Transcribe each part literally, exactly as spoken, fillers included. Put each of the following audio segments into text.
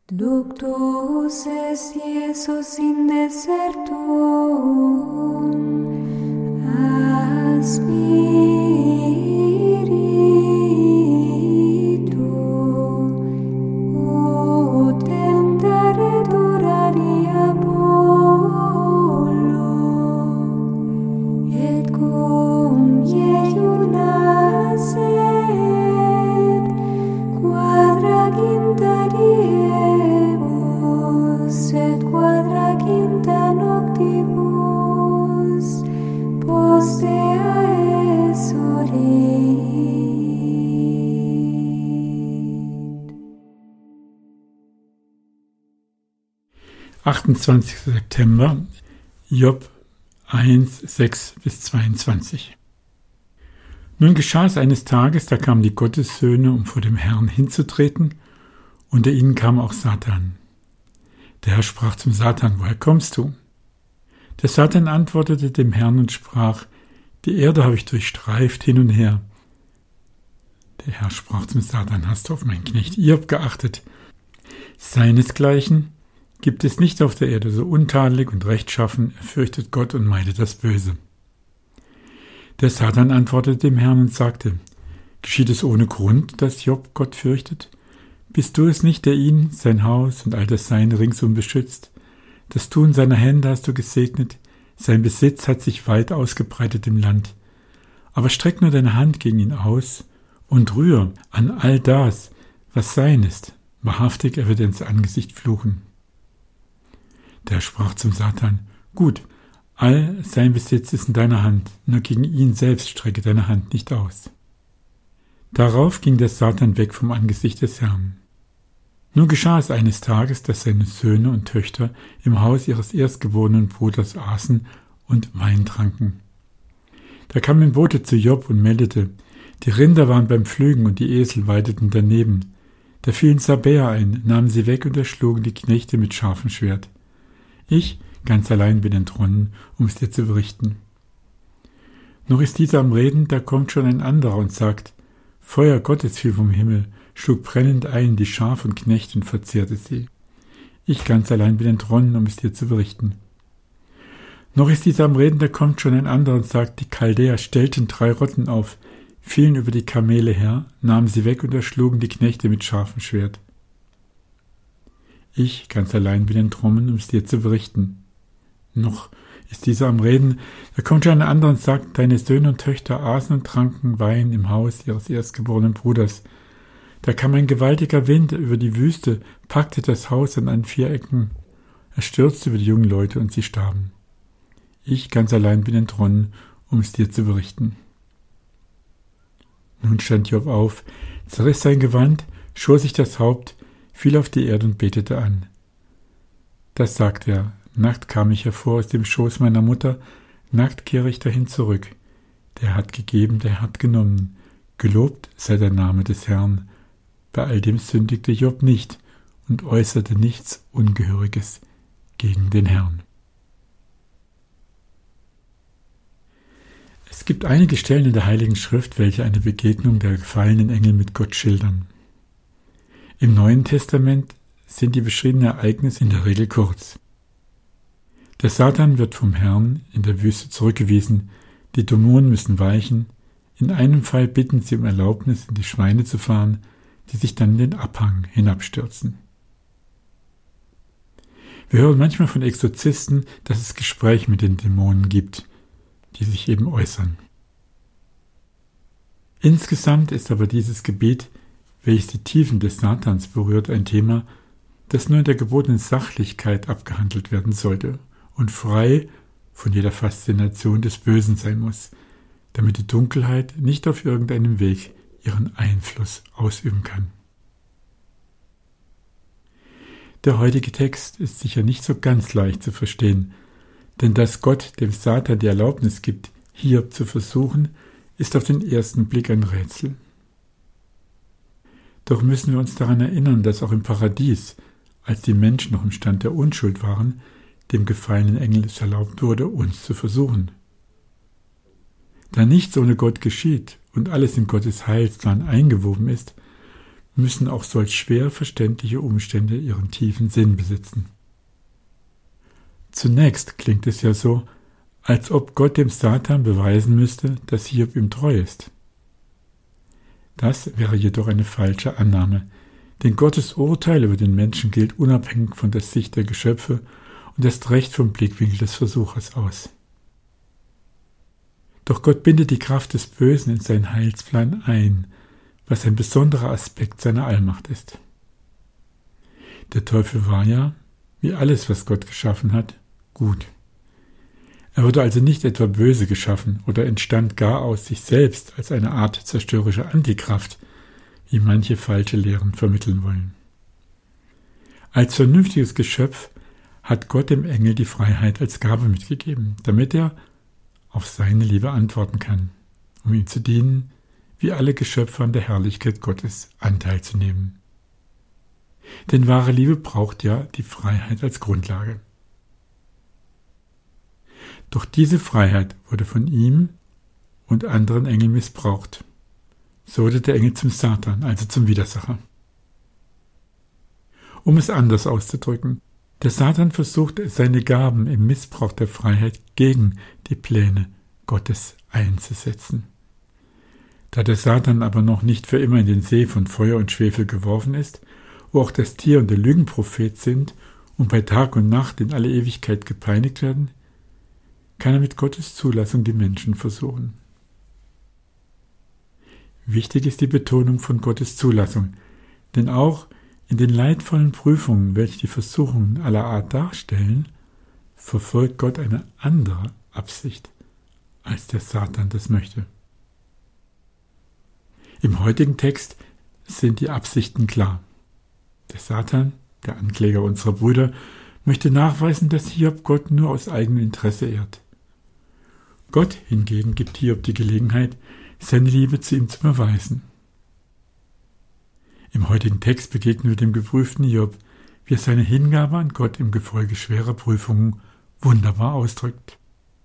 Ductus est Iesus in desertum, a spiritu, ut tentare duraria pollo, et cum ieiur nascet, quadraginta diebus, et quadraginta noctibus, postea esurit. achtundzwanzigster September, Job eins, sechs bis zweiundzwanzig. Nun geschah es eines Tages, da kamen die Gottessöhne, um vor dem Herrn hinzutreten, unter ihnen kam auch Satan. Der Herr sprach zum Satan: Woher kommst du? Der Satan antwortete dem Herrn und sprach: Die Erde habe ich durchstreift hin und her. Der Herr sprach zum Satan: Hast du auf meinen Knecht Hiob geachtet? Seinesgleichen gibt es nicht auf der Erde, so untadelig und rechtschaffen, er fürchtet Gott und meidet das Böse. Der Satan antwortete dem Herrn und sagte: Geschieht es ohne Grund, dass Job Gott fürchtet? Bist du es nicht, der ihn, sein Haus und all das Seine ringsum beschützt? Das Tun seiner Hände hast du gesegnet, sein Besitz hat sich weit ausgebreitet im Land. Aber streck nur deine Hand gegen ihn aus und rühr an all das, was sein ist. Wahrhaftig, er wird ins Angesicht fluchen. Der sprach zum Satan: Gut, all sein Besitz ist in deiner Hand, nur gegen ihn selbst strecke deine Hand nicht aus. Darauf ging der Satan weg vom Angesicht des Herrn. Nun geschah es eines Tages, dass seine Söhne und Töchter im Haus ihres erstgeborenen Bruders aßen und Wein tranken. Da kam ein Bote zu Job und meldete: Die Rinder waren beim Pflügen und die Esel weideten daneben. Da fielen Sabäer ein, nahmen sie weg und erschlugen die Knechte mit scharfem Schwert. Ich ganz allein bin entronnen, um es dir zu berichten. Noch ist dieser am Reden, da kommt schon ein anderer und sagt: Feuer Gottes fiel vom Himmel, schlug brennend ein die Schaf und Knechte und verzehrte sie. Ich ganz allein bin entronnen, um es dir zu berichten. Noch ist dieser am Reden, da kommt schon ein anderer und sagt: Die Chaldäer stellten drei Rotten auf, fielen über die Kamele her, nahmen sie weg und erschlugen die Knechte mit scharfem Schwert. Ich ganz allein bin entronnen, um es dir zu berichten. Noch ist dieser am Reden, da kommt schon ein anderer und sagt: Deine Söhne und Töchter aßen und tranken Wein im Haus ihres erstgeborenen Bruders. Da kam ein gewaltiger Wind über die Wüste, packte das Haus an allen vier Ecken. Er stürzte über die jungen Leute und sie starben. Ich ganz allein bin entronnen, um es dir zu berichten. Nun stand Job auf, zerriss sein Gewand, schor sich das Haupt, fiel auf die Erde und betete an. Das sagt er: Nackt kam ich hervor aus dem Schoß meiner Mutter, nackt kehre ich dahin zurück. Der hat gegeben, der hat genommen. Gelobt sei der Name des Herrn. Bei all dem sündigte Job nicht und äußerte nichts Ungehöriges gegen den Herrn. Es gibt einige Stellen in der Heiligen Schrift, welche eine Begegnung der gefallenen Engel mit Gott schildern. Im Neuen Testament sind die beschriebenen Ereignisse in der Regel kurz. Der Satan wird vom Herrn in der Wüste zurückgewiesen, die Dämonen müssen weichen, in einem Fall bitten sie um Erlaubnis, in die Schweine zu fahren, die sich dann in den Abhang hinabstürzen. Wir hören manchmal von Exorzisten, dass es Gespräche mit den Dämonen gibt, die sich eben äußern. Insgesamt ist aber dieses Gebiet, welches die Tiefen des Satans berührt, ein Thema, das nur in der gebotenen Sachlichkeit abgehandelt werden sollte und frei von jeder Faszination des Bösen sein muss, damit die Dunkelheit nicht auf irgendeinem Weg ihren Einfluss ausüben kann. Der heutige Text ist sicher nicht so ganz leicht zu verstehen, denn dass Gott dem Satan die Erlaubnis gibt, Hiob zu versuchen, ist auf den ersten Blick ein Rätsel. Doch müssen wir uns daran erinnern, dass auch im Paradies, als die Menschen noch im Stand der Unschuld waren, dem gefallenen Engel es erlaubt wurde, uns zu versuchen. Da nichts ohne Gott geschieht und alles in Gottes Heilsplan eingewoben ist, müssen auch solch schwer verständliche Umstände ihren tiefen Sinn besitzen. Zunächst klingt es ja so, als ob Gott dem Satan beweisen müsste, dass Hiob ihm treu ist. Das wäre jedoch eine falsche Annahme, denn Gottes Urteil über den Menschen gilt unabhängig von der Sicht der Geschöpfe und erst recht vom Blickwinkel des Versuchers aus. Doch Gott bindet die Kraft des Bösen in seinen Heilsplan ein, was ein besonderer Aspekt seiner Allmacht ist. Der Teufel war ja, wie alles, was Gott geschaffen hat, gut. Er wurde also nicht etwa böse geschaffen oder entstand gar aus sich selbst als eine Art zerstörerischer Antikraft, wie manche falsche Lehren vermitteln wollen. Als vernünftiges Geschöpf hat Gott dem Engel die Freiheit als Gabe mitgegeben, damit er auf seine Liebe antworten kann, um ihm zu dienen, wie alle Geschöpfe an der Herrlichkeit Gottes Anteil zu nehmen. Denn wahre Liebe braucht ja die Freiheit als Grundlage. Doch diese Freiheit wurde von ihm und anderen Engeln missbraucht. So wurde der Engel zum Satan, also zum Widersacher. Um es anders auszudrücken, der Satan versucht, seine Gaben im Missbrauch der Freiheit gegen die Pläne Gottes einzusetzen. Da der Satan aber noch nicht für immer in den See von Feuer und Schwefel geworfen ist, wo auch das Tier und der Lügenprophet sind und bei Tag und Nacht in alle Ewigkeit gepeinigt werden, kann er mit Gottes Zulassung die Menschen versuchen. Wichtig ist die Betonung von Gottes Zulassung, denn auch in den leidvollen Prüfungen, welche die Versuchungen aller Art darstellen, verfolgt Gott eine andere Absicht, als der Satan das möchte. Im heutigen Text sind die Absichten klar. Der Satan, der Ankläger unserer Brüder, möchte nachweisen, dass Hiob Gott nur aus eigenem Interesse ehrt. Gott hingegen gibt Hiob die Gelegenheit, seine Liebe zu ihm zu beweisen. Im heutigen Text begegnen wir dem geprüften Hiob, wie er seine Hingabe an Gott im Gefolge schwerer Prüfungen wunderbar ausdrückt.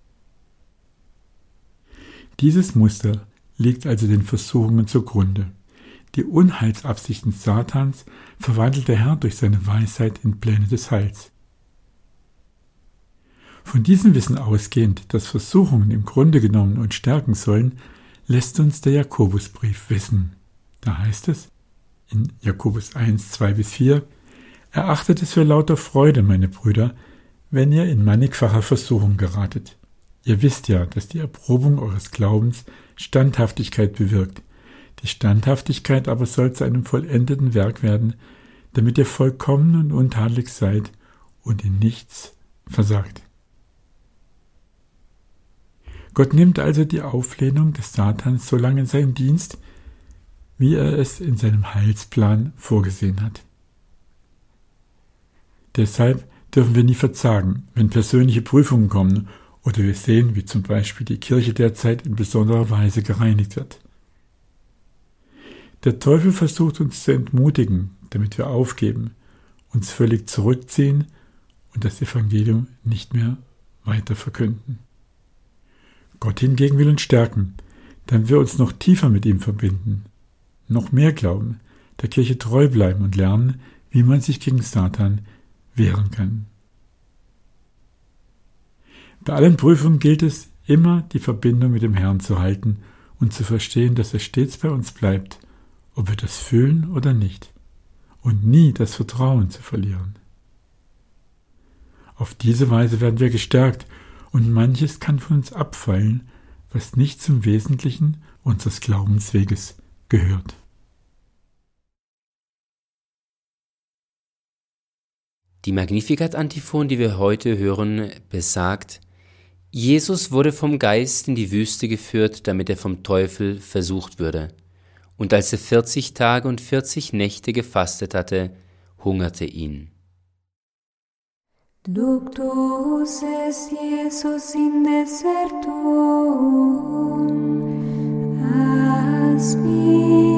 Dieses Muster liegt also den Versuchungen zugrunde. Die Unheilsabsichten Satans verwandelt der Herr durch seine Weisheit in Pläne des Heils. Von diesem Wissen ausgehend, dass Versuchungen im Grunde genommen uns stärken sollen, lässt uns der Jakobusbrief wissen. Da heißt es in Jakobus eins, zwei bis vier, erachtet es für lauter Freude, meine Brüder, wenn ihr in mannigfacher Versuchung geratet. Ihr wisst ja, dass die Erprobung eures Glaubens Standhaftigkeit bewirkt. Die Standhaftigkeit aber soll zu einem vollendeten Werk werden, damit ihr vollkommen und untadelig seid und in nichts versagt. Gott nimmt also die Auflehnung des Satans so lange in seinen Dienst, wie er es in seinem Heilsplan vorgesehen hat. Deshalb dürfen wir nie verzagen, wenn persönliche Prüfungen kommen oder wir sehen, wie zum Beispiel die Kirche derzeit in besonderer Weise gereinigt wird. Der Teufel versucht uns zu entmutigen, damit wir aufgeben, uns völlig zurückziehen und das Evangelium nicht mehr weiter verkünden. Gott hingegen will uns stärken, damit wir uns noch tiefer mit ihm verbinden, noch mehr glauben, der Kirche treu bleiben und lernen, wie man sich gegen Satan wehren kann. Bei allen Prüfungen gilt es, immer die Verbindung mit dem Herrn zu halten und zu verstehen, dass er stets bei uns bleibt, ob wir das fühlen oder nicht, und nie das Vertrauen zu verlieren. Auf diese Weise werden wir gestärkt, und manches kann von uns abfallen, was nicht zum Wesentlichen unseres Glaubensweges gehört. Die Magnificat-Antiphon, die wir heute hören, besagt: Jesus wurde vom Geist in die Wüste geführt, damit er vom Teufel versucht würde. Und als er vierzig Tage und vierzig Nächte gefastet hatte, hungerte ihn. Ductus est Iesus in desertum, aspir